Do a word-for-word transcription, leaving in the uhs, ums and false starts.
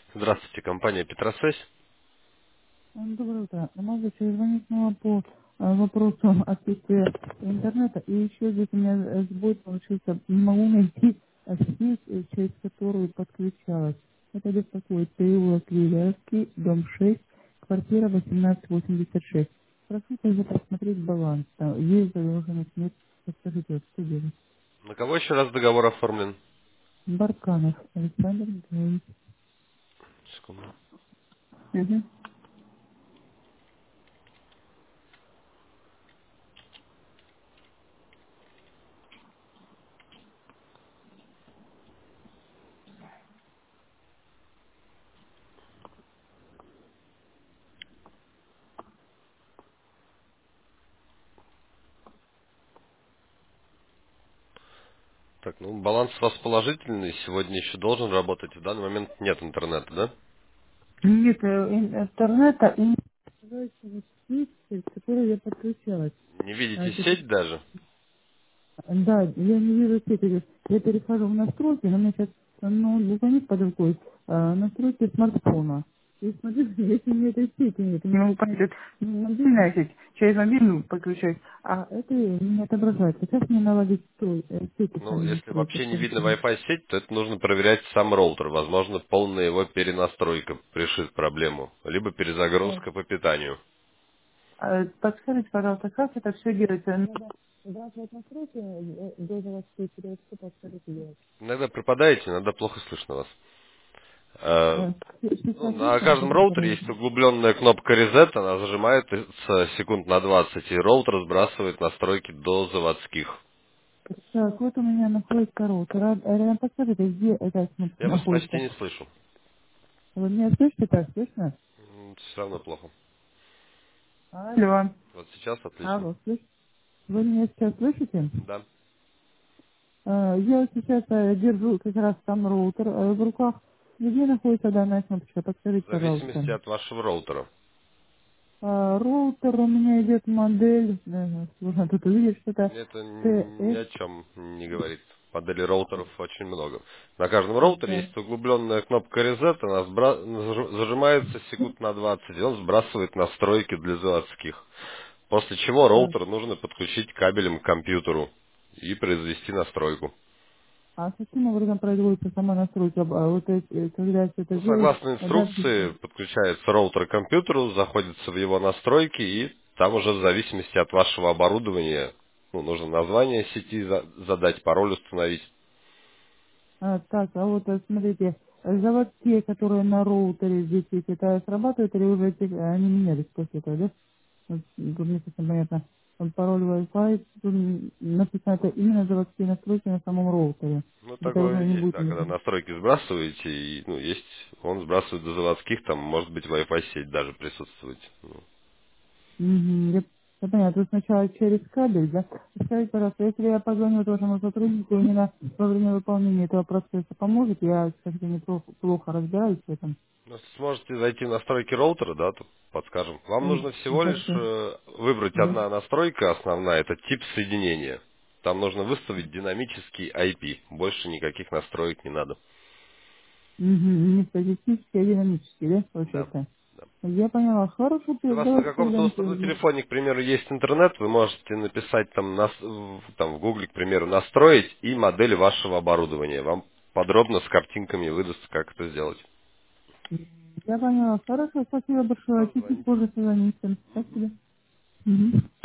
Здравствуйте, компания Петросвязь. М, Доброе утро. Могу звонить снова по э, вопросу отсутствия интернета. И еще здесь у меня э, сбой получился. Не могу найти э, сеть, э, через которую подключалась. Это беспокоит переулок Ливерский, дом шесть, квартира восемнадцать восемьдесят шесть. Прошу также посмотреть баланс. Там есть задолженность, нет. Подскажите, вот что делать? На кого еще раз договор оформлен? Барканов Александр Николаевич. Секунду. Мгм. Так, ну баланс у вас положительный, сегодня еще должен работать. В данный момент нет интернета, да? Нет э, ин- интернета и не называется сеть, через которую я подключалась. Не А, видите это- сеть даже? Да, я не вижу сети. Я перехожу в настройки, но у меня сейчас ну, звонит под рукой, а, настройки смартфона. И смотрю, если у меня этой сети нет, не могу понять, это мобильная сеть, через мобильную подключаюсь, а это не отображается. Как мне наладить строй, э, сети Ну, сами если настройки, вообще не видно скажите мне. Wi-Fi сеть, то это нужно проверять сам роутер. Возможно, полная его перенастройка решит проблему. Либо Э, перезагрузка по питанию. а, Подскажите, пожалуйста, как это все делается? Надо сбрасывать настройки э, до заводской переводки, подскажите делать. Иногда пропадаете, иногда плохо слышно вас. Э, Э, Ну, Сейчас на лучше на каждом каком роутере параметре? есть углубленная кнопка reset, она зажимается секунд на двадцать, и роутер сбрасывает настройки до заводских. Так, вот у меня находится роутер. А, а рядом подскажите, где эта кнопка Я вас почти находится? не слышу. Вы меня слышите так, слышно? Все равно плохо. Алло. Вот сейчас отлично. Алло, слышь? Вы меня сейчас слышите? Да. Э, Я вот сейчас э, держу как раз там роутер э, в руках. Где находится данная кнопочка? Подскажите, В пожалуйста. зависимости от вашего роутера. А, роутер у меня идет модель, э, сложно тут увидеть что-то, Это ни ТС, о чем не говорит. Моделей роутеров очень много. На каждом роутере да. есть углубленная кнопка reset, она сбра- заж- зажимается секунд на двадцать, и он сбрасывает настройки для заводских. После чего А, роутер нужно подключить кабелем к компьютеру и произвести настройку. а каким образом производится сама настройка? А вот эти, э, когда все это Ну, делают, согласно а дальше... инструкции, подключается роутер к компьютеру, заходится в его настройки, и там уже в зависимости от вашего оборудования, ну, нужно название сети за- задать, пароль установить. А, так, а вот э, смотрите, э, заводские, которые на роутере здесь есть, это срабатывает или уже эти, э, они менялись после этого, да? Вот, тут не совсем понятно. Вот пароль Wi-Fi, тут м, написано, это именно заводские настройки на самом роутере. Ну, Это уже такое не есть, будет да, когда меняться. настройки сбрасываете, и, ну, есть, он сбрасывает до заводских, там может быть Wi-Fi сеть даже присутствовать. Ну, Мгм, я, я поняла, то сначала через кабель, да? Скажите, пожалуйста, если я позвоню вот вашему сотруднику именно во время выполнения этого процесса, поможет? Я, кстати, не плохо, плохо разбираюсь в этом. ну, если сможете зайти в настройки роутера, да, то подскажем. Вам М, нужно всего лишь Хорошо. э, выбрать Да. одна настройка основная, это тип соединения. Там нужно выставить динамический ай пи. Больше никаких настроек не надо. Угу, не статистический, а динамический, да, Да. получается? Да. Я поняла. Хорошо, Если у вас на давайте каком-то тогда на устройственном связи. телефоне, к примеру, есть интернет, вы можете написать там, нас- в, там в Гугле, к примеру, настроить и модель вашего оборудования. Вам подробно с картинками выдаст, как это сделать. Я поняла. Хорошо, спасибо большое. Все, Чуть-чуть звоните. позже созвонимся. Мгм. Спасибо. Мгм.